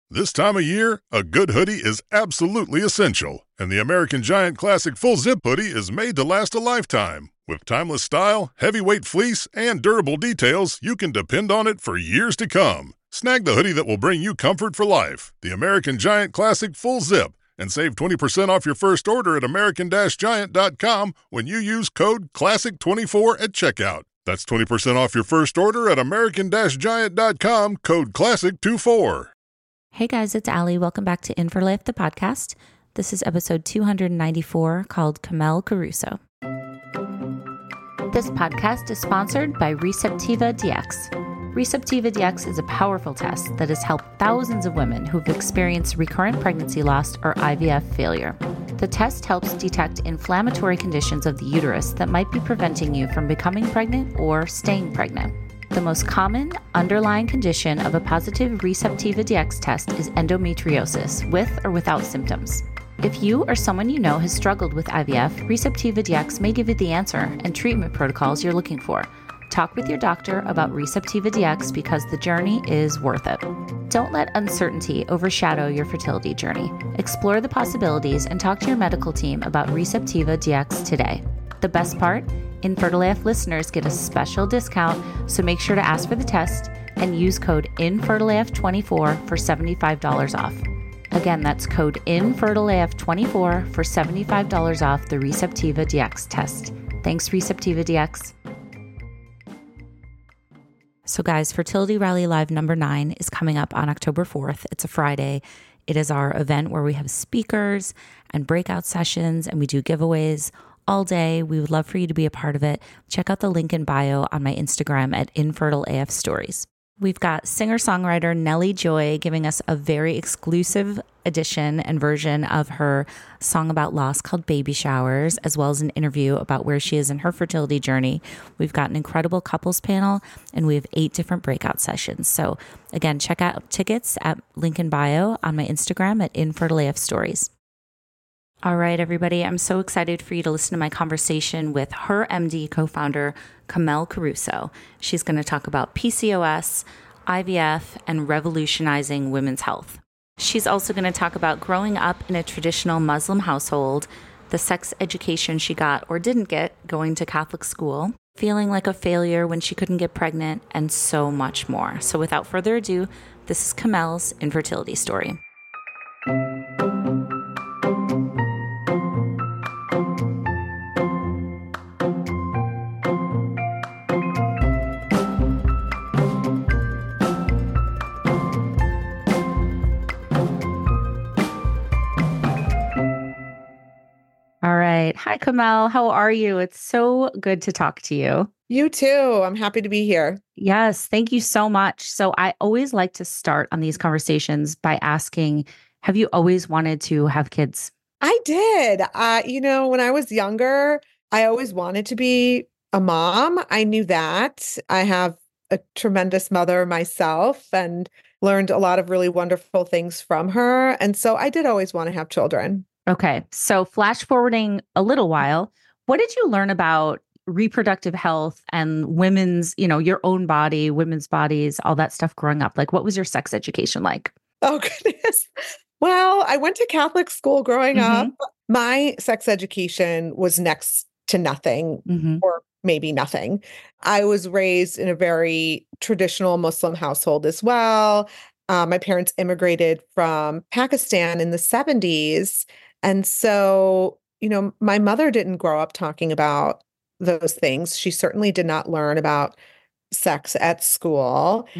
This time of year, a good hoodie is absolutely essential, and the American Giant Classic Full Zip Hoodie is made to last a lifetime. With timeless style, heavyweight fleece, and durable details, you can depend on it for years to come. Snag the hoodie that will bring you comfort for life, the American Giant Classic Full Zip, and save 20% off your first order at american-giant.com when you use code CLASSIC24 at checkout. That's 20% off your first order at american-giant.com, code CLASSIC24. Hey guys, it's Allie. Welcome back to In for Life, the podcast. This is episode 294 called Kamel Caruso. This podcast is sponsored by Receptiva DX. Receptiva DX is a powerful test that has helped thousands of women who've experienced recurrent pregnancy loss or IVF failure. The test helps detect inflammatory conditions of the uterus that might be preventing you from becoming pregnant or staying pregnant. The most common underlying condition of a positive Receptiva DX test is endometriosis, with or without symptoms. If you or someone you know has struggled with IVF, Receptiva DX may give you the answer and treatment protocols you're looking for. Talk with your doctor about Receptiva DX because the journey is worth it. Don't let uncertainty overshadow your fertility journey. Explore the possibilities and talk to your medical team about Receptiva DX today. The best part? InfertiliF listeners get a special discount, so make sure to ask for the test and use code INFERTILIF24 for $75 off. Again, that's code INFERTILIF24 for $75 off the Receptiva DX test. Thanks, Receptiva DX. So guys, Fertility Rally Live number 9 is coming up on October 4th. It's a Friday. It is our event where we have speakers and breakout sessions, and we do giveaways all day. We would love for you to be a part of it. Check out the link in bio on my Instagram at InfertileAF Stories. We've got singer-songwriter Nelly Joy giving us a very exclusive edition and version of her song about loss called Baby Showers, as well as an interview about where she is in her fertility journey. We've got an incredible couples panel, and we have 8 different breakout sessions. So again, check out tickets at link in bio on my Instagram at InfertileAF Stories. All right, everybody, I'm so excited for you to listen to my conversation with Her MD co-founder, Kamel Caruso. She's going to talk about PCOS, IVF, and revolutionizing women's health. She's also going to talk about growing up in a traditional Muslim household, the sex education she got or didn't get going to Catholic school, feeling like a failure when she couldn't get pregnant, and so much more. So without further ado, this is Kamel's infertility story. All right. Hi, Kamel. How are you? It's so good to talk to you. You too. I'm happy to be here. Yes. Thank you so much. So I always like to start on these conversations by asking, have you always wanted to have kids? I did. When I was younger, I always wanted to be a mom. I knew that. I have a tremendous mother myself and learned a lot of really wonderful things from her. And so I did always want to have children. Okay. So flash forwarding a little while, what did you learn about reproductive health and women's, your own body, women's bodies, all that stuff growing up? Like, what was your sex education like? Oh, goodness. Well, I went to Catholic school growing up. My sex education was next to nothing, or maybe nothing. I was raised in a very traditional Muslim household as well. My parents immigrated from Pakistan in the 70s. And so, my mother didn't grow up talking about those things. She certainly did not learn about sex at school.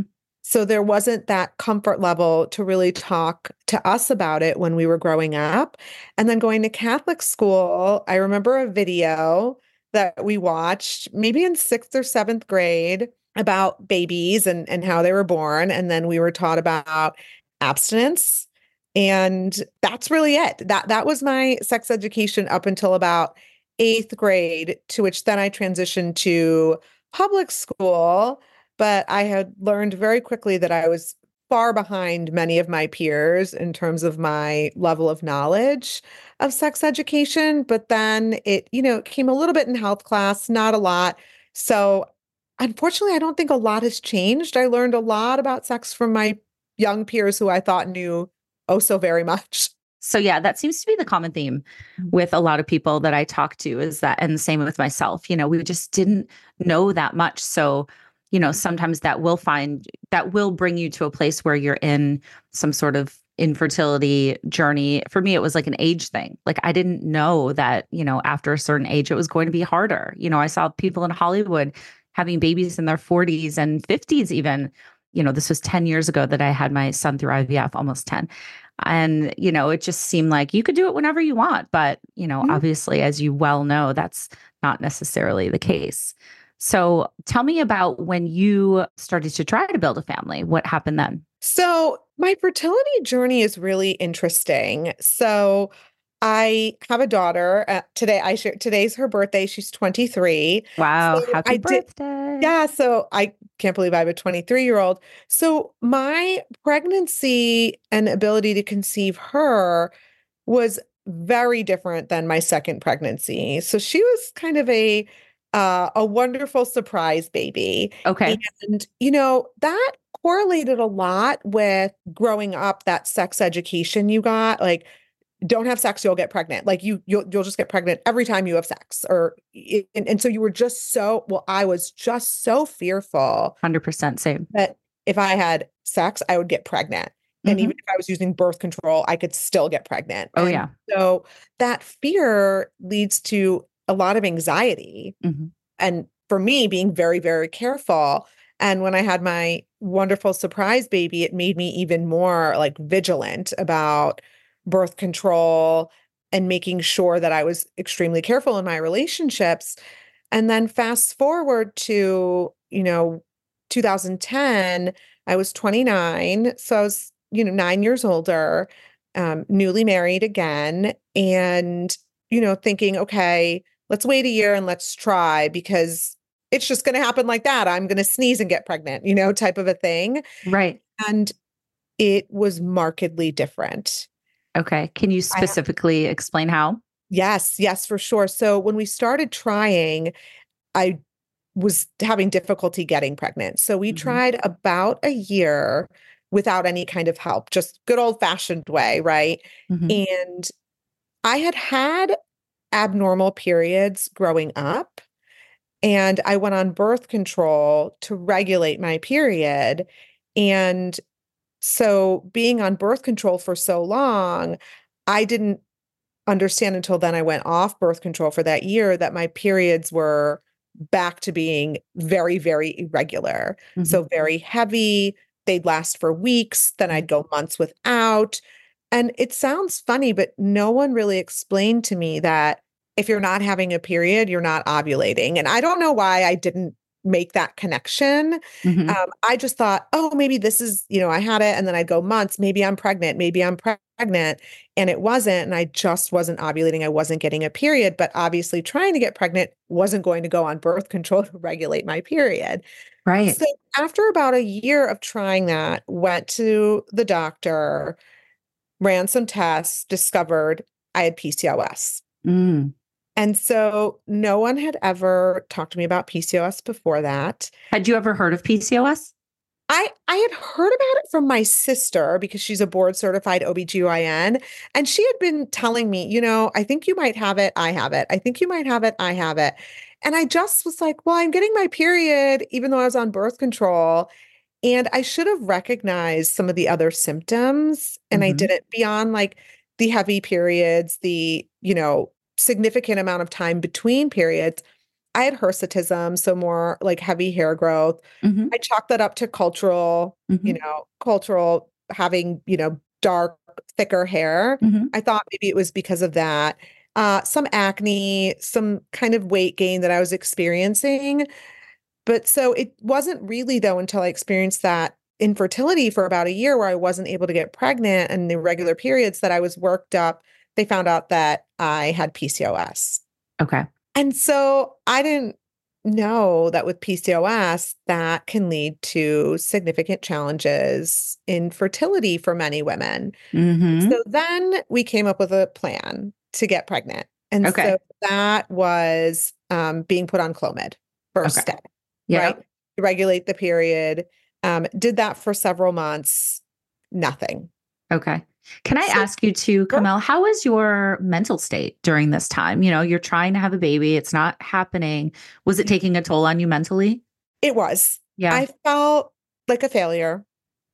So there wasn't that comfort level to really talk to us about it when we were growing up. And then going to Catholic school, I remember a video that we watched maybe in 6th or 7th grade about babies and how they were born. And then we were taught about abstinence. And that's really it. That was my sex education up until about 8th grade, to which then I transitioned to public school. But I had learned very quickly that I was far behind many of my peers in terms of my level of knowledge of sex education. But then it came a little bit in health class, not a lot. So unfortunately, I don't think a lot has changed. I learned a lot about sex from my young peers who I thought knew oh so very much. So yeah, that seems to be the common theme with a lot of people that I talk to is that, and the same with myself, we just didn't know that much. So, sometimes that will bring you to a place where you're in some sort of infertility journey. For me, it was like an age thing. Like I didn't know that, after a certain age, it was going to be harder. I saw people in Hollywood having babies in their 40s and 50s even. This was 10 years ago that I had my son through IVF, almost 10. And, it just seemed like you could do it whenever you want. But, obviously, as you well know, that's not necessarily the case. So tell me about when you started to try to build a family. What happened then? So my fertility journey is really interesting. So I have a daughter. Today's her birthday. She's 23. Wow. So Happy birthday. Yeah. So I can't believe I have a 23-year-old. So my pregnancy and ability to conceive her was very different than my second pregnancy. So she was kind of a wonderful surprise baby. Okay. And, that correlated a lot with growing up, that sex education you got. Like, don't have sex, you'll get pregnant. Like you'll just get pregnant every time you have sex. And so you were just I was just so fearful. 100% same. That if I had sex, I would get pregnant. And even if I was using birth control, I could still get pregnant. Oh, yeah. So that fear leads to a lot of anxiety. And for me, being very, very careful. And when I had my wonderful surprise baby, it made me even more like vigilant about birth control and making sure that I was extremely careful in my relationships. And then fast forward to, 2010, I was 29. So I was, 9 years older, newly married again. And, thinking, okay, let's wait a year and let's try because it's just going to happen like that. I'm going to sneeze and get pregnant, type of a thing. Right. And it was markedly different. Okay. Can you specifically explain how? Yes, for sure. So when we started trying, I was having difficulty getting pregnant. So we tried about a year without any kind of help, just good old fashioned way, right? And I had abnormal periods growing up, and I went on birth control to regulate my period. And so being on birth control for so long, I didn't understand until then I went off birth control for that year that my periods were back to being very, very irregular. So very heavy. They'd last for weeks. Then I'd go months without. And it sounds funny, but no one really explained to me that if you're not having a period, you're not ovulating. And I don't know why I didn't make that connection. I just thought, oh, maybe this is, I had it and then I'd go months, maybe I'm pregnant. And it wasn't. And I just wasn't ovulating. I wasn't getting a period, but obviously trying to get pregnant wasn't going to go on birth control to regulate my period. Right. So after about a year of trying that, went to the doctor, ran some tests, discovered I had PCOS. And so no one had ever talked to me about PCOS before that. Had you ever heard of PCOS? I had heard about it from my sister because she's a board certified OBGYN. And she had been telling me, I think you might have it. I have it. I think you might have it. I have it. And I just was like, well, I'm getting my period, even though I was on birth control. And I should have recognized some of the other symptoms. And I didn't, beyond like the heavy periods, the, significant amount of time between periods. I had hirsutism, so more like heavy hair growth. I chalked that up to cultural, cultural having, dark, thicker hair. I thought maybe it was because of that. Some acne, some kind of weight gain that I was experiencing. But so it wasn't really though until I experienced that infertility for about a year where I wasn't able to get pregnant and irregular periods that I was worked up. They found out that I had PCOS. Okay. And so I didn't know that with PCOS, that can lead to significant challenges in fertility for many women. So then we came up with a plan to get pregnant. And so that was being put on Clomid first step, right? To regulate the period. Did that for several months. nothing. Okay. Can I ask you too, Kamel, how is your mental state during this time? You're trying to have a baby. It's not happening. Was it taking a toll on you mentally? It was. Yeah. I felt like a failure.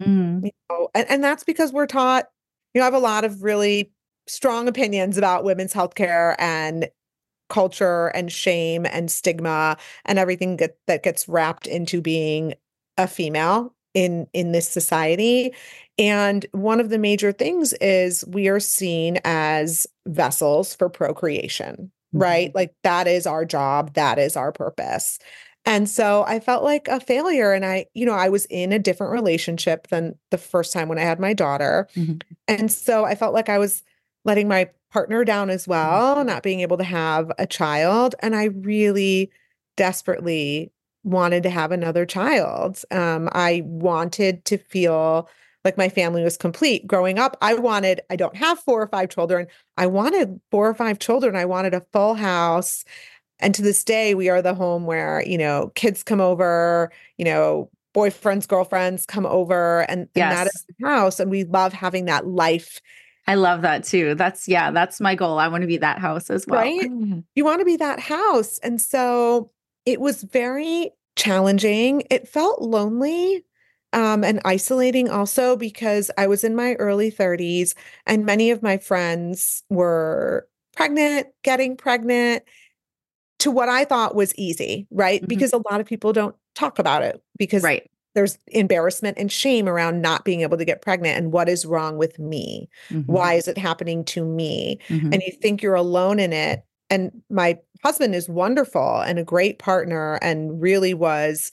And that's because we're taught, I have a lot of really strong opinions about women's healthcare and culture and shame and stigma and everything that gets wrapped into being a female in this society. And one of the major things is we are seen as vessels for procreation, right? Like that is our job, that is our purpose. And so I felt like a failure. And I was in a different relationship than the first time when I had my daughter. And so I felt like I was letting my partner down as well, not being able to have a child. And I really desperately wanted to have another child. I wanted to feel like my family was complete. Growing up, I don't have 4 or 5 children. I wanted 4 or 5 children. I wanted a full house. And to this day, we are the home where, kids come over, boyfriends, girlfriends come over, and that is the house. And we love having that life. I love that too. That's my goal. I want to be that house as well. Right? You want to be that house. And so it was very challenging. It felt lonely and isolating also because I was in my early 30s and many of my friends were pregnant, getting pregnant to what I thought was easy, right? Because a lot of people don't talk about it because there's embarrassment and shame around not being able to get pregnant and what is wrong with me? Why is it happening to me? And you think you're alone in it. And my husband is wonderful and a great partner and really was,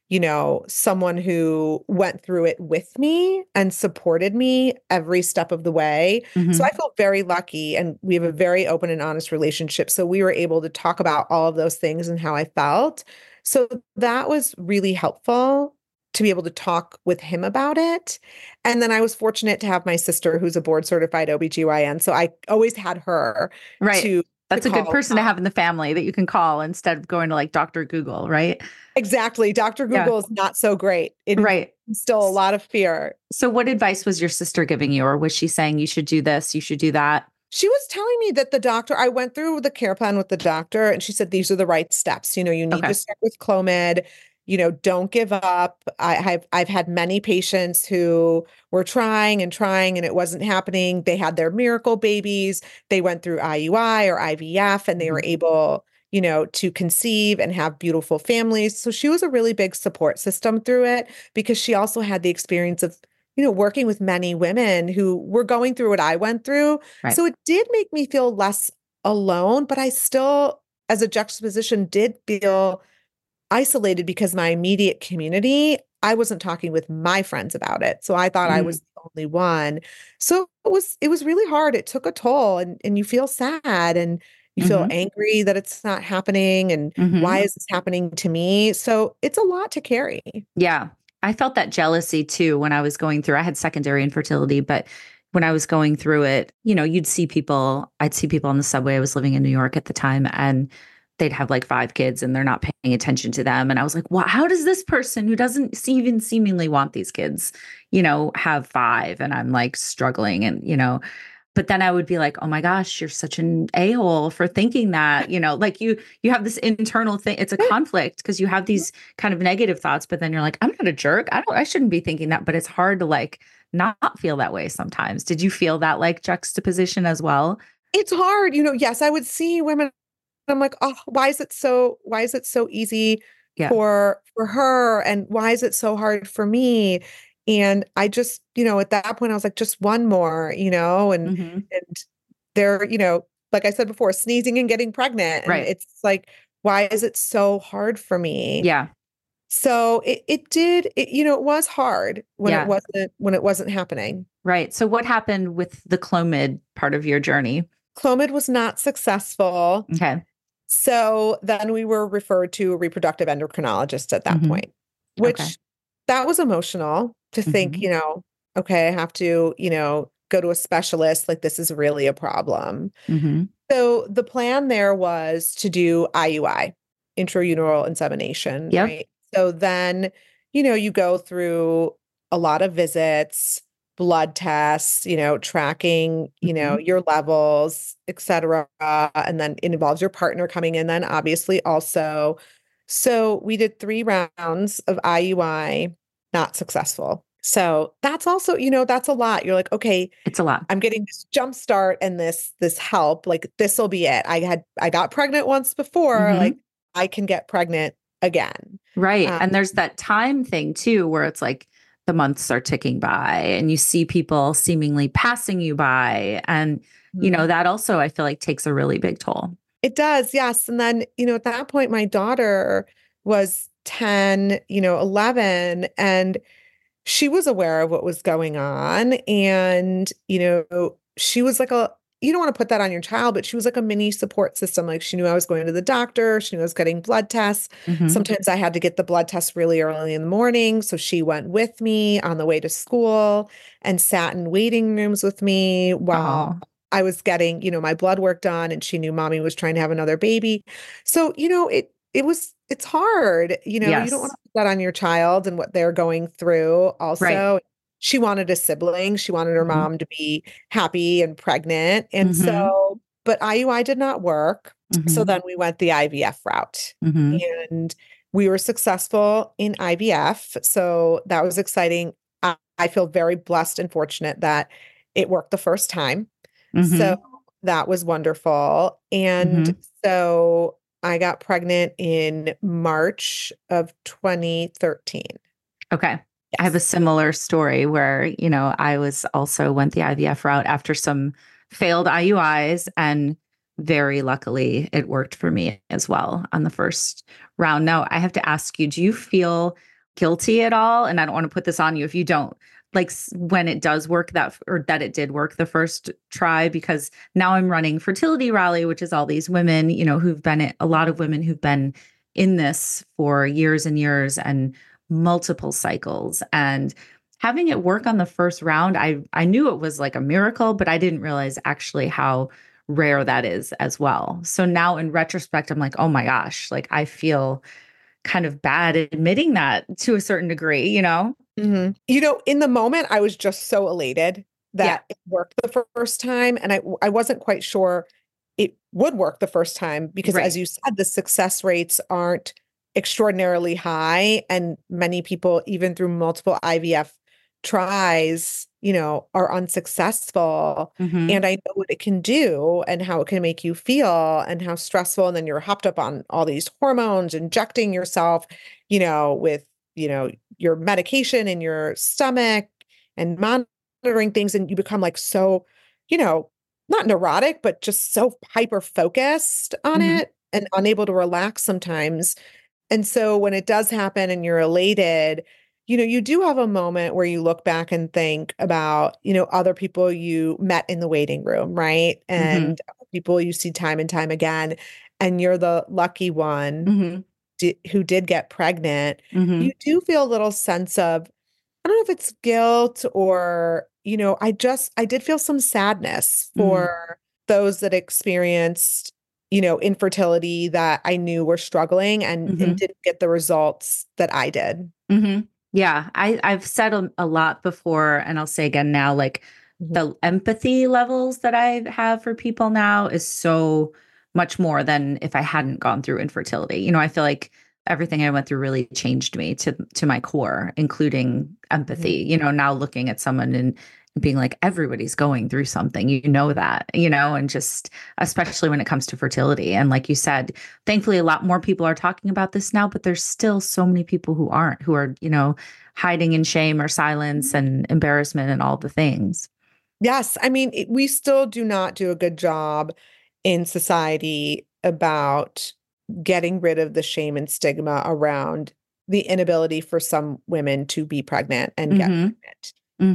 someone who went through it with me and supported me every step of the way. So I felt very lucky and we have a very open and honest relationship. So we were able to talk about all of those things and how I felt. So that was really helpful to be able to talk with him about it. And then I was fortunate to have my sister who's a board certified OBGYN. So I always had her to That's a good person to have in the family that you can call instead of going to like Dr. Google, right? Exactly. Dr. Google is not so great. It still a lot of fear. So what advice was your sister giving you? Or was she saying you should do this, you should do that? She was telling me that I went through the care plan with the doctor and she said, these are the right steps. You need to start with Clomid. Don't give up. I've had many patients who were trying and it wasn't happening. They had their miracle babies. They went through IUI or IVF and they were able, to conceive and have beautiful families. So she was a really big support system through it because she also had the experience of, working with many women who were going through what I went through. So it did make me feel less alone, but I still, as a juxtaposition, did feel isolated because my immediate community, I wasn't talking with my friends about it. So I thought I was the only one. So it was really hard. It took a toll and you feel sad and you feel angry that it's not happening. And why is this happening to me? So it's a lot to carry. Yeah. I felt that jealousy too when I was going through, I had secondary infertility, but when I was going through it, I'd see people on the subway. I was living in New York at the time and they'd have like 5 kids and they're not paying attention to them. And I was like, wow, how does this person who doesn't even seemingly want these kids, have 5? And I'm like struggling and, but then I would be like, oh my gosh, you're such an a-hole for thinking that, like you have this internal thing. It's a conflict because you have these kind of negative thoughts, but then you're like, I'm not a jerk. I shouldn't be thinking that, but it's hard to like not feel that way sometimes. Did you feel that like juxtaposition as well? It's hard. Yes, I would see women. I'm like, oh, why is it so easy for her? And why is it so hard for me? And I just, at that point I was like, just one more, and they're, like I said before, sneezing and getting pregnant. And it's like, why is it so hard for me? Yeah. So it was hard when it wasn't happening. Right. So what happened with the Clomid part of your journey? Clomid was not successful. Okay. So then we were referred to a reproductive endocrinologist at that point, which that was emotional to think, okay, I have to, go to a specialist. Like this is really a problem. So the plan there was to do IUI, intrauterine insemination. Right. So then, you go through a lot of visits. blood tests, tracking, your levels, et cetera. And then it involves your partner coming in then obviously also. So we did 3 rounds of IUI, not successful. So that's also, that's a lot. You're like, okay, it's a lot. I'm getting this jump start and this help. Like this will be it. I got pregnant once before. Like I can get pregnant again. Right. And there's that time thing too, where it's like the months are ticking by and you see people seemingly passing you by. And, that also I feel like takes a really big toll. It does. Yes. And then, at that point, my daughter was 10, 11, and she was aware of what was going on. And, she was like you don't want to put that on your child, but she was like a mini support system. Like she knew I was going to the doctor. She knew I was getting blood tests. Sometimes I had to get the blood tests really early in the morning. So she went with me on the way to school and sat in waiting rooms with me while I was getting, my blood work done, and she knew mommy was trying to have another baby. So, it's hard, you don't want to put that on your child and what they're going through. Also, right. She wanted a sibling. She wanted her mom to be happy and pregnant. And so, but IUI did not work. So then we went the IVF route and we were successful in IVF. So that was exciting. I feel very blessed and fortunate that it worked the first time. So that was wonderful. And so I got pregnant in March of 2013. Okay. I have a similar story where, I was also went the IVF route after some failed IUIs, and very luckily it worked for me as well on the first round. Now I have to ask you, do you feel guilty at all? And I don't want to put this on you if you don't, like when it does work that it did work the first try, because now I'm running Fertility Rally, which is all these women, a lot of women who've been in this for years and years and multiple cycles, and having it work on the first round. I knew it was like a miracle, but I didn't realize actually how rare that is as well. So now in retrospect, I'm like, oh my gosh, like I feel kind of bad admitting that to a certain degree, in the moment I was just so elated that it worked the first time. And I wasn't quite sure it would work the first time because as you said, the success rates aren't extraordinarily high. And many people, even through multiple IVF tries, are unsuccessful. And I know what it can do and how it can make you feel and how stressful. And then you're hopped up on all these hormones, injecting yourself, with, your medication in your stomach and monitoring things. And you become like so, not neurotic, but just so hyper focused on it and unable to relax sometimes. And so when it does happen and you're elated, you do have a moment where you look back and think about, other people you met in the waiting room, right? And people you see time and time again, and you're the lucky one who did get pregnant. You do feel a little sense of, I don't know if it's guilt or, I did feel some sadness for those that experienced infertility that I knew were struggling and didn't get the results that I did. Yeah. I've said a lot before, and I'll say again now, like the empathy levels that I have for people now is so much more than if I hadn't gone through infertility. I feel like everything I went through really changed me to my core, including empathy, now looking at someone and being like, everybody's going through something, that, and just, especially when it comes to fertility. And like you said, thankfully, a lot more people are talking about this now, but there's still so many people who aren't, who are, hiding in shame or silence and embarrassment and all the things. Yes. I mean, we still do not do a good job in society about getting rid of the shame and stigma around the inability for some women to be pregnant and get pregnant.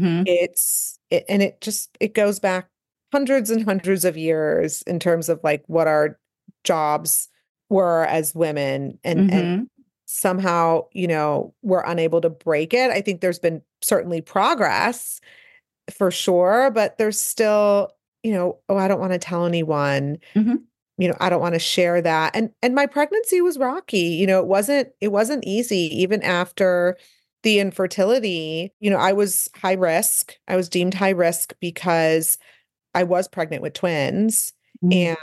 It goes back hundreds and hundreds of years in terms of like what our jobs were as women and somehow, we're unable to break it. I think there's been certainly progress for sure, but there's still, I don't want to tell anyone, I don't want to share that. And my pregnancy was rocky. It wasn't easy even after the infertility, I was high risk. I was deemed high risk because I was pregnant with twins. And,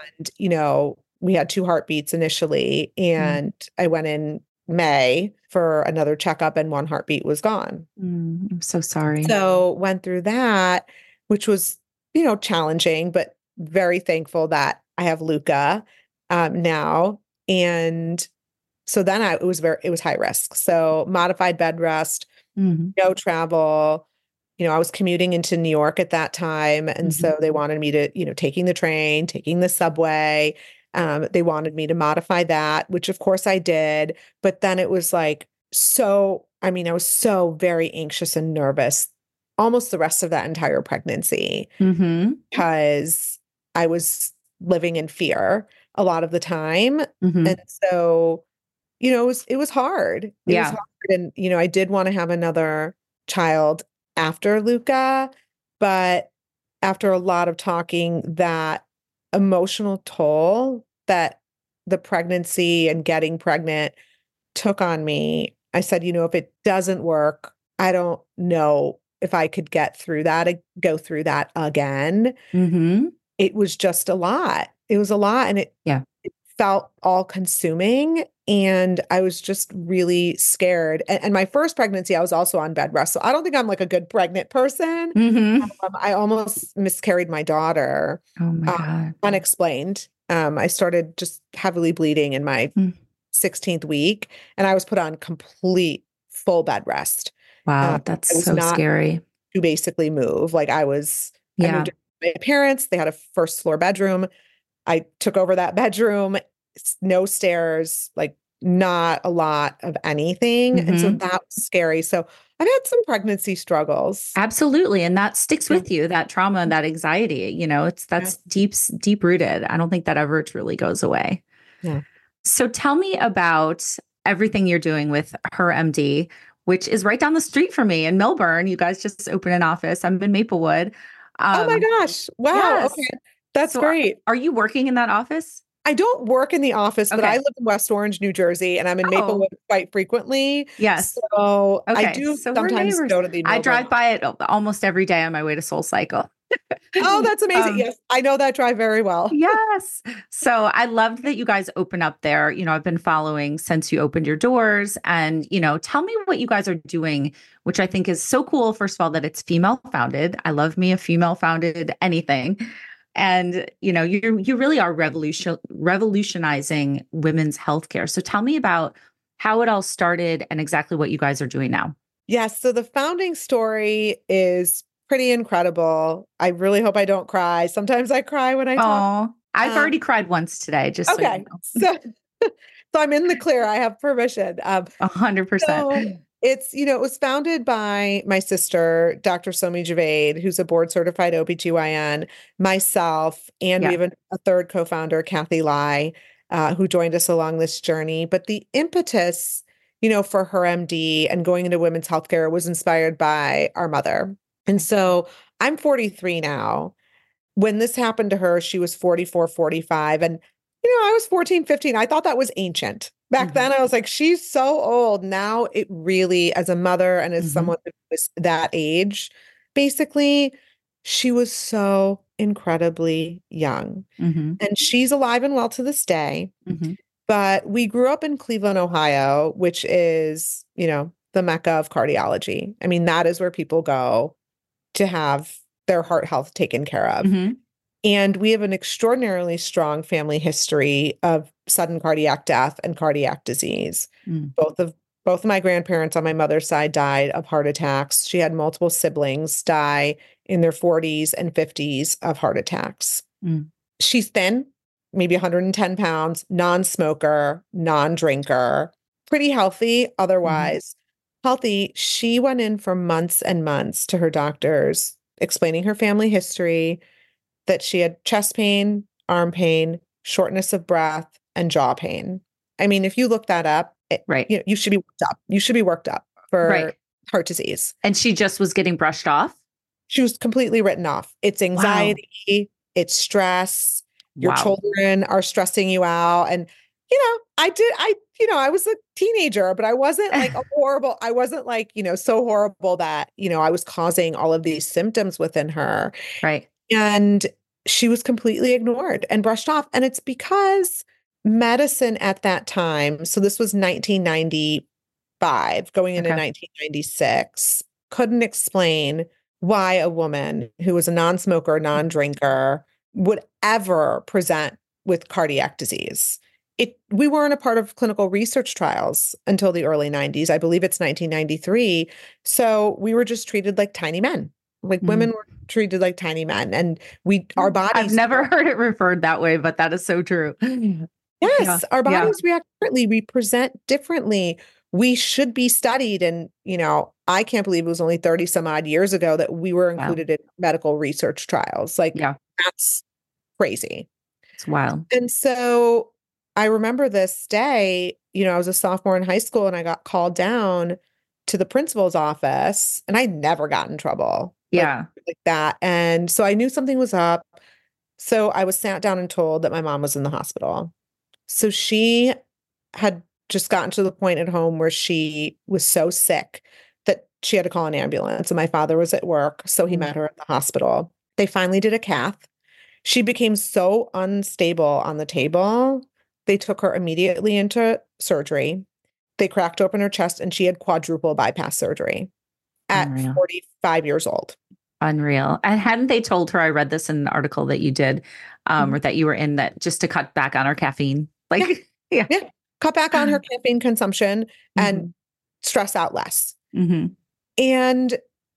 we had 2 heartbeats initially. And I went in May for another checkup and 1 heartbeat was gone. I'm so sorry. So went through that, which was, challenging, but very thankful that I have Luca now. And so then it was high risk. So modified bed rest, no travel. I was commuting into New York at that time. And so they wanted me to, taking the train, taking the subway. They wanted me to modify that, which of course I did. But then it was like, I was so very anxious and nervous almost the rest of that entire pregnancy because I was living in fear a lot of the time. And so, it was hard. It was hard. And, I did want to have another child after Luca, but after a lot of talking, that emotional toll that the pregnancy and getting pregnant took on me, I said, if it doesn't work, I don't know if I could go through that again. It was just a lot. It was a lot. And it felt all consuming. And I was just really scared. And my first pregnancy, I was also on bed rest. So I don't think I'm like a good pregnant person. I almost miscarried my daughter. Oh my God. Unexplained. I started just heavily bleeding in my 16th week, and I was put on complete full bed rest. Wow. That's so scary. To basically move. Like I moved with my parents. They had a first floor bedroom. I took over that bedroom, no stairs, like not a lot of anything. And so that was scary. So I've had some pregnancy struggles. Absolutely. And that sticks with you, that trauma and that anxiety, that's deep rooted. I don't think that ever truly goes away. Yeah. So tell me about everything you're doing with Her MD, which is right down the street from me in Melbourne. You guys just opened an office. I'm in Maplewood. Oh my gosh. Wow. Yes. Okay. That's great. Are you working in that office? I don't work in the office, but I live in West Orange, New Jersey, and I'm in Maplewood quite frequently. Yes. So I do sometimes go to the Melbourne. I drive by it almost every day on my way to SoulCycle. Oh, that's amazing. Yes. I know that drive very well. Yes. So I loved that you guys opened up there. I've been following since you opened your doors, and, tell me what you guys are doing, which I think is so cool. First of all, that it's female founded. I love me a female founded anything. And, you really are revolutionizing women's healthcare. So tell me about how it all started and exactly what you guys are doing now. Yes. So the founding story is pretty incredible. I really hope I don't cry. Sometimes I cry when I talk. Oh, I've already cried once today. Just okay. So I'm in the clear. I have permission. 100%. It was founded by my sister, Dr. Somi Javed, who's a board certified OBGYN, myself, and we have a third co-founder, Kathy Lai, who joined us along this journey. But the impetus, for Her MD and going into women's healthcare was inspired by our mother. And so I'm 43 now. When this happened to her, she was 44, 45. And, I was 14, 15. I thought that was ancient. Back then, I was like, she's so old. Now it really, as a mother and as someone who was that age, basically, she was so incredibly young. And she's alive and well to this day. But we grew up in Cleveland, Ohio, which is, the Mecca of cardiology. I mean, that is where people go to have their heart health taken care of. And we have an extraordinarily strong family history of sudden cardiac death and cardiac disease. Both of my grandparents on my mother's side died of heart attacks. She had multiple siblings die in their 40s and 50s of heart attacks. She's thin, maybe 110 pounds, non-smoker, non-drinker, pretty healthy, otherwise healthy. She went in for months and months to her doctors, explaining her family history, that she had chest pain, arm pain, shortness of breath, and jaw pain. I mean, if you look that up, you should be worked up. You should be worked up for heart disease. And she just was getting brushed off? She was completely written off. It's anxiety, it's stress. Your children are stressing you out. And, I was a teenager, but I wasn't like I wasn't like, so horrible that, I was causing all of these symptoms within her. Right. And she was completely ignored and brushed off. And it's because medicine at that time, so this was 1995, going into 1996, couldn't explain why a woman who was a non-smoker, non-drinker would ever present with cardiac disease. We weren't a part of clinical research trials until the early 90s. I believe it's 1993. So we were just treated like tiny men. Like women were treated like tiny men, and our bodies. I've never heard it referred that way, but that is so true. Yes, our bodies react differently. We present differently. We should be studied. And, I can't believe it was only 30 some odd years ago that we were included in medical research trials. Like, that's crazy. It's wild. And so I remember this day, I was a sophomore in high school and I got called down to the principal's office, and I never got in trouble. Like that. And so I knew something was up. So I was sat down and told that my mom was in the hospital. So she had just gotten to the point at home where she was so sick that she had to call an ambulance, and my father was at work. So he met her at the hospital. They finally did a cath. She became so unstable on the table. They took her immediately into surgery. They cracked open her chest, and she had quadruple bypass surgery at 45 years old. Unreal. And hadn't they told her, I read this in an article that you did, or that you were in, that just to cut back on her caffeine, cut back on her caffeine consumption and stress out less. And,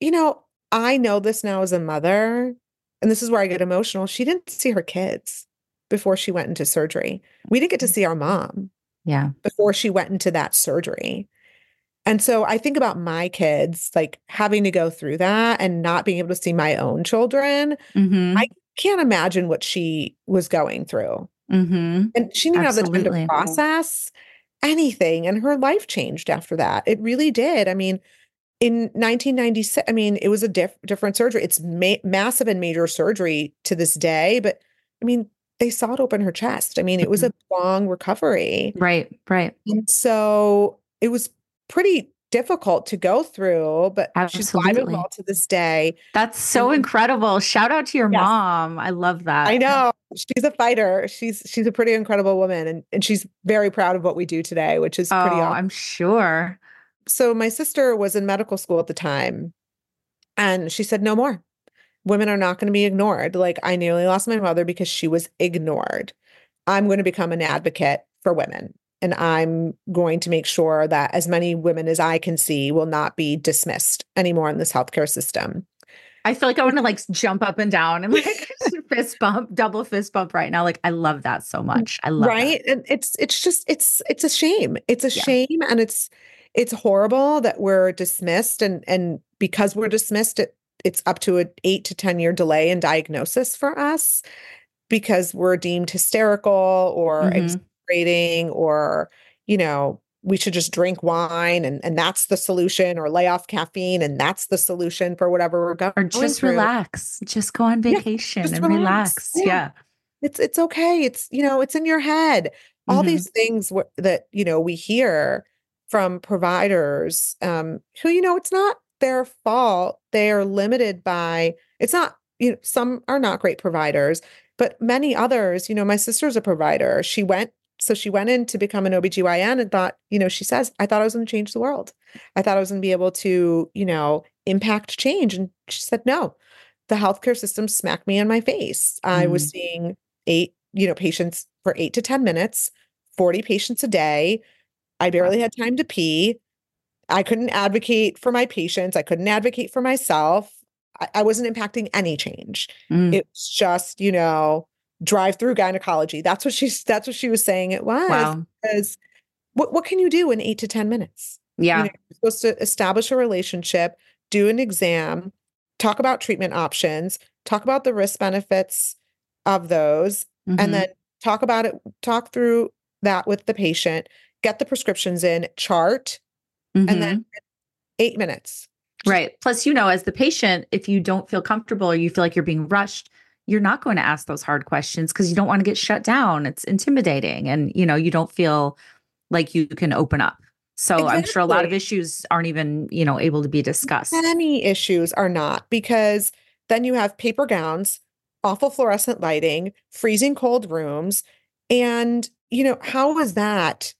I know this now as a mother, and this is where I get emotional. She didn't see her kids before she went into surgery. We didn't get to see our mom before she went into that surgery. And so I think about my kids, like having to go through that and not being able to see my own children. I can't imagine what she was going through. And she didn't have the time to process anything. And her life changed after that. It really did. I mean, in 1996, it was a different surgery. It's massive and major surgery to this day. But they sawed open her chest. It was a long recovery. Right. And so it was pretty difficult to go through, but she's alive and well to this day. That's so incredible. Shout out to your mom. I love that. I know. She's a fighter. She's a pretty incredible woman, and she's very proud of what we do today, which is pretty awesome. I'm sure. So my sister was in medical school at the time, and she said, no more. Women are not going to be ignored. Like, I nearly lost my mother because she was ignored. I'm going to become an advocate for women. And I'm going to make sure that as many women as I can see will not be dismissed anymore in this healthcare system. I feel like I want to jump up and down and fist bump, double fist bump right now. Like, I love that so much. I love that. And it's a shame. It's a shame. And it's horrible that we're dismissed. And because we're dismissed, it's up to an 8 to 10 year delay in diagnosis for us, because we're deemed hysterical or exaggerating, or, we should just drink wine and that's the solution, or lay off caffeine and that's the solution for whatever we're going through. Or just relax, just go on vacation and relax. Yeah. It's okay. It's, it's in your head. All these things that, we hear from providers who, it's not their fault. They are limited by, it's not, some are not great providers, but many others, my sister's a provider. She went in to become an OBGYN and thought, she says, I thought I was going to change the world. I thought I was going to be able to, impact change. And she said, no, the healthcare system smacked me in my face. I was seeing 8, patients for 8 to 10 minutes, 40 patients a day. I barely had time to pee. I couldn't advocate for my patients. I couldn't advocate for myself. I wasn't impacting any change. It was just, drive through gynecology. That's what she was saying it was. Wow. Because what can you do in 8 to 10 minutes? Yeah. You're supposed to establish a relationship, do an exam, talk about treatment options, talk about the risk benefits of those, and then talk through that with the patient, get the prescriptions in, chart, and then 8 minutes. Right. Plus, as the patient, if you don't feel comfortable or you feel like you're being rushed, you're not going to ask those hard questions because you don't want to get shut down. It's intimidating and, you don't feel like you can open up. So I'm sure a lot of issues aren't even, able to be discussed. Many issues are not, because then you have paper gowns, awful fluorescent lighting, freezing cold rooms. And, how is that,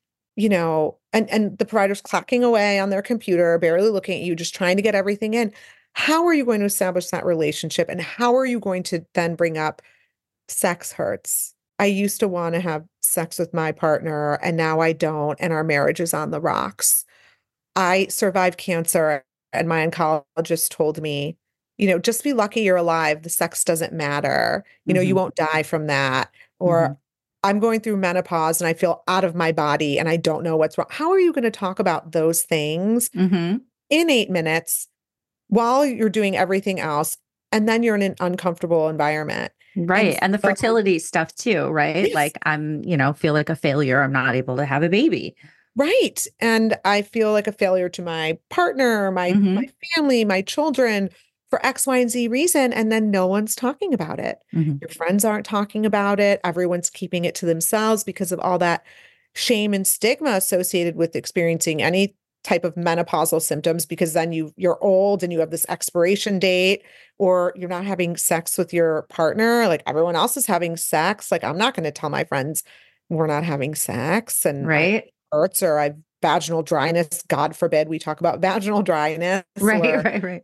and the provider's clacking away on their computer, barely looking at you, just trying to get everything in. How are you going to establish that relationship? And how are you going to then bring up sex hurts? I used to want to have sex with my partner and now I don't, and our marriage is on the rocks. I survived cancer and my oncologist told me, just be lucky you're alive. The sex doesn't matter. You won't die from that. Or I'm going through menopause and I feel out of my body and I don't know what's wrong. How are you going to talk about those things in 8 minutes while you're doing everything else? And then you're in an uncomfortable environment. Right. And the fertility stuff too, right? Yes. Like I'm, feel like a failure. I'm not able to have a baby. Right. And I feel like a failure to my partner, my family, my children for X, Y, and Z reason. And then no one's talking about it. Your friends aren't talking about it. Everyone's keeping it to themselves because of all that shame and stigma associated with experiencing any type of menopausal symptoms, because then you're old and you have this expiration date, or you're not having sex with your partner. Like everyone else is having sex. Like I'm not going to tell my friends we're not having sex and right. Hurts or I've vaginal dryness. God forbid we talk about vaginal dryness. Right.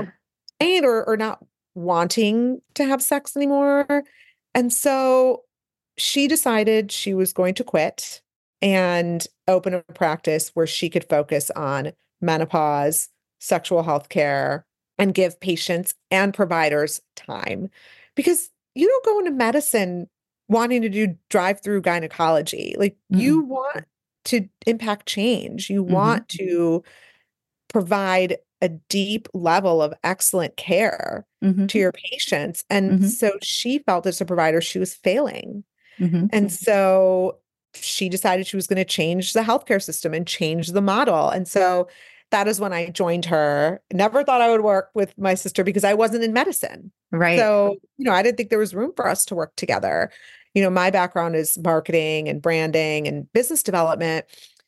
Or not wanting to have sex anymore. And so she decided she was going to quit and open a practice where she could focus on menopause, sexual health care, and give patients and providers time. Because you don't go into medicine wanting to do drive-through gynecology. Like you want to impact change. You want to provide a deep level of excellent care to your patients. And so she felt as a provider, she was failing. And so she decided she was going to change the healthcare system and change the model. And so that is when I joined her. Never thought I would work with my sister because I wasn't in medicine. Right. So, I didn't think there was room for us to work together. My background is marketing and branding and business development.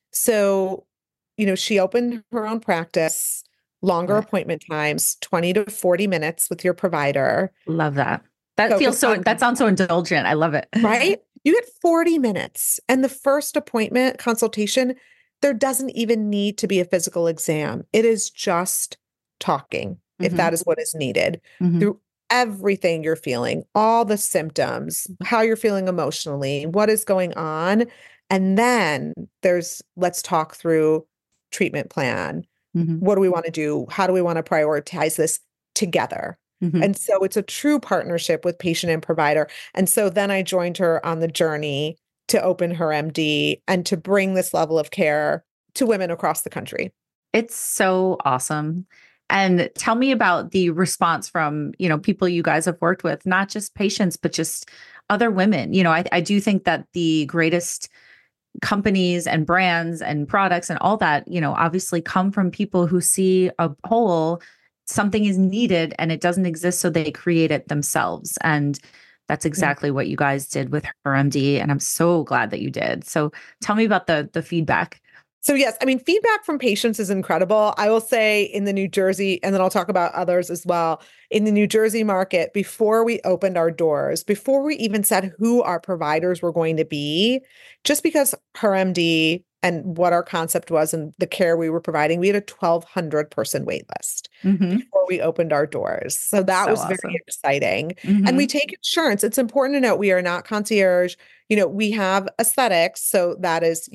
So, she opened her own practice, longer appointment times, 20 to 40 minutes with your provider. Love that. That sounds so indulgent. I love it. Right? You get 40 minutes. And the first appointment consultation, there doesn't even need to be a physical exam. It is just talking, if that is what is needed, through everything you're feeling, all the symptoms, how you're feeling emotionally, what is going on. And then let's talk through treatment plan. What do we want to do? How do we want to prioritize this together? And so it's a true partnership with patient and provider. And so then I joined her on the journey to open her MD and to bring this level of care to women across the country. It's so awesome. And tell me about the response from, people you guys have worked with, not just patients, but just other women. I do think that the greatest companies and brands and products and all that, obviously come from people who see a hole, something is needed and it doesn't exist. So they create it themselves. And that's exactly what you guys did with Her MD. And I'm so glad that you did. So tell me about the feedback. So yes, feedback from patients is incredible. I will say in the New Jersey, and then I'll talk about others as well, in the New Jersey market, before we opened our doors, before we even said who our providers were going to be, just because Her MD and what our concept was and the care we were providing, we had a 1,200 person wait list before we opened our doors. So that was awesome. Very exciting. And we take insurance. It's important to note we are not concierge. We have aesthetics. So that is,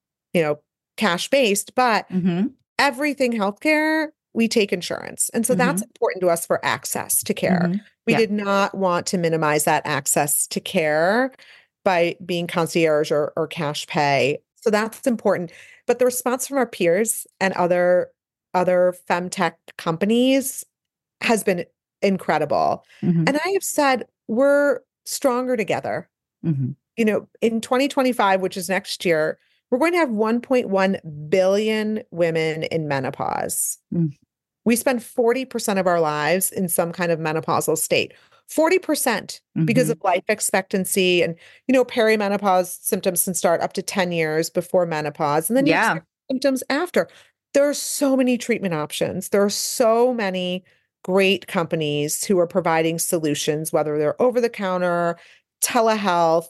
cash-based, but everything healthcare, we take insurance. And so that's important to us for access to care. We did not want to minimize that access to care by being concierge or cash pay. So that's important. But the response from our peers and other femtech companies has been incredible. And I have said, we're stronger together. In 2025, which is next year, we're going to have 1.1 billion women in menopause. We spend 40% of our lives in some kind of menopausal state. 40% because of life expectancy. And, perimenopause symptoms can start up to 10 years before menopause. And then you have symptoms after. There are so many treatment options. There are so many great companies who are providing solutions, whether they're over the counter, telehealth,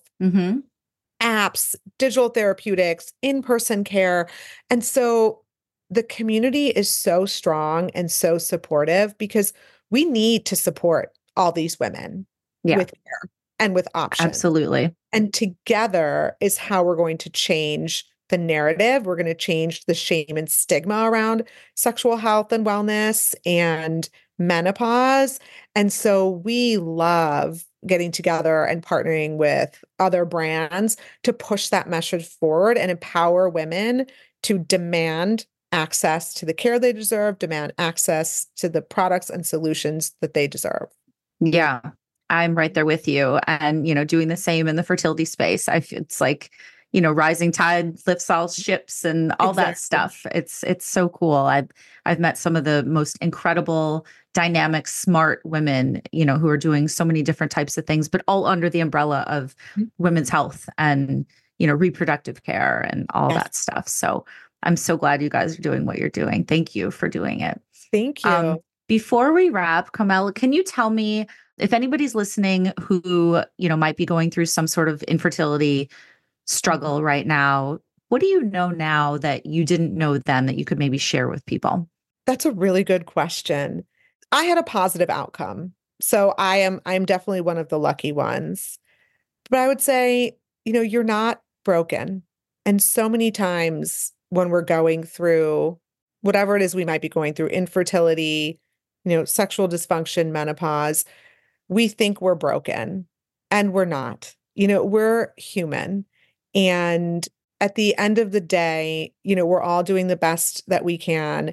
apps, digital therapeutics, in-person care. And so the community is so strong and so supportive because we need to support all these women with care and with options. Absolutely. And together is how we're going to change the narrative. We're going to change the shame and stigma around sexual health and wellness and menopause. And so we love getting together and partnering with other brands to push that message forward and empower women to demand access to the care they deserve, demand access to the products and solutions that they deserve. Yeah, I'm right there with you. And, doing the same in the fertility space. It's like, rising tide lifts all ships and all that stuff. It's so cool. I've met some of the most incredible, dynamic, smart women, who are doing so many different types of things, but all under the umbrella of women's health and, reproductive care and all that stuff. So I'm so glad you guys are doing what you're doing. Thank you for doing it. Thank you. Before we wrap, Carmel, can you tell me if anybody's listening who, might be going through some sort of infertility struggle right now, what do you know now that you didn't know then that you could maybe share with people? That's a really good question. I had a positive outcome. So I'm definitely one of the lucky ones. But I would say, you're not broken. And so many times when we're going through whatever it is we might be going through, infertility, sexual dysfunction, menopause, we think we're broken and we're not. We're human. And at the end of the day, we're all doing the best that we can.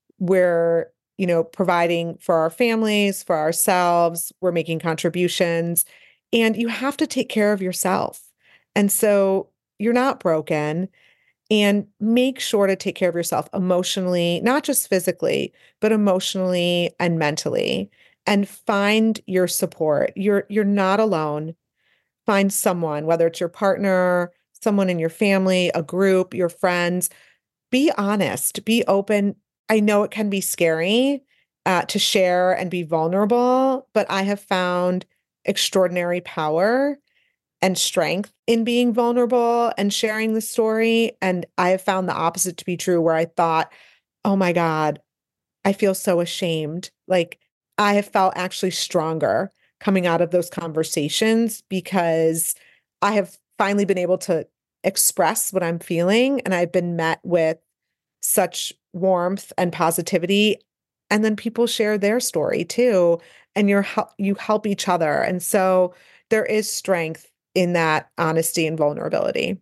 We're, providing for our families, for ourselves, we're making contributions, and you have to take care of yourself. And so you're not broken, and make sure to take care of yourself emotionally, not just physically, but emotionally and mentally, and find your support. You're not alone. Find someone, whether it's your partner, someone in your family, a group, your friends. Be honest, be open. I know it can be scary to share and be vulnerable, but I have found extraordinary power and strength in being vulnerable and sharing the story. And I have found the opposite to be true, where I thought, oh my God, I feel so ashamed. Like, I have felt actually stronger coming out of those conversations because I have finally been able to express what I'm feeling. And I've been met with such warmth and positivity. And then people share their story too. And you help each other. And so there is strength in that honesty and vulnerability.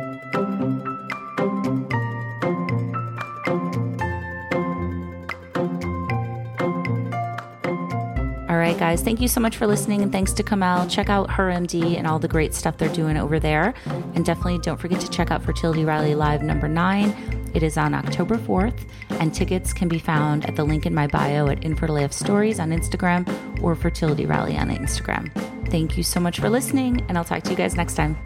All right, guys, thank you so much for listening. And thanks to Carmel. Check out HerMD and all the great stuff they're doing over there. And definitely don't forget to check out Fertility Rally Live #9. It is on October 4th. And tickets can be found at the link in my bio at Infertility Stories on Instagram or Fertility Rally on Instagram. Thank you so much for listening, and I'll talk to you guys next time.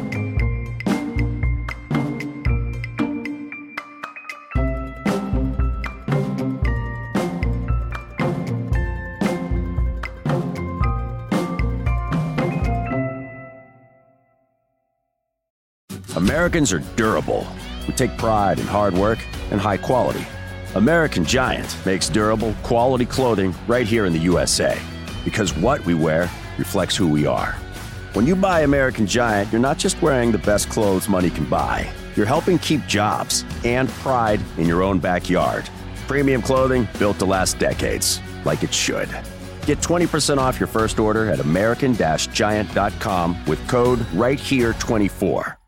Americans are durable. We take pride in hard work and high quality. American Giant makes durable, quality clothing right here in the USA. Because what we wear reflects who we are. When you buy American Giant, you're not just wearing the best clothes money can buy. You're helping keep jobs and pride in your own backyard. Premium clothing built to last decades, like it should. Get 20% off your first order at American-Giant.com with code RightHere24.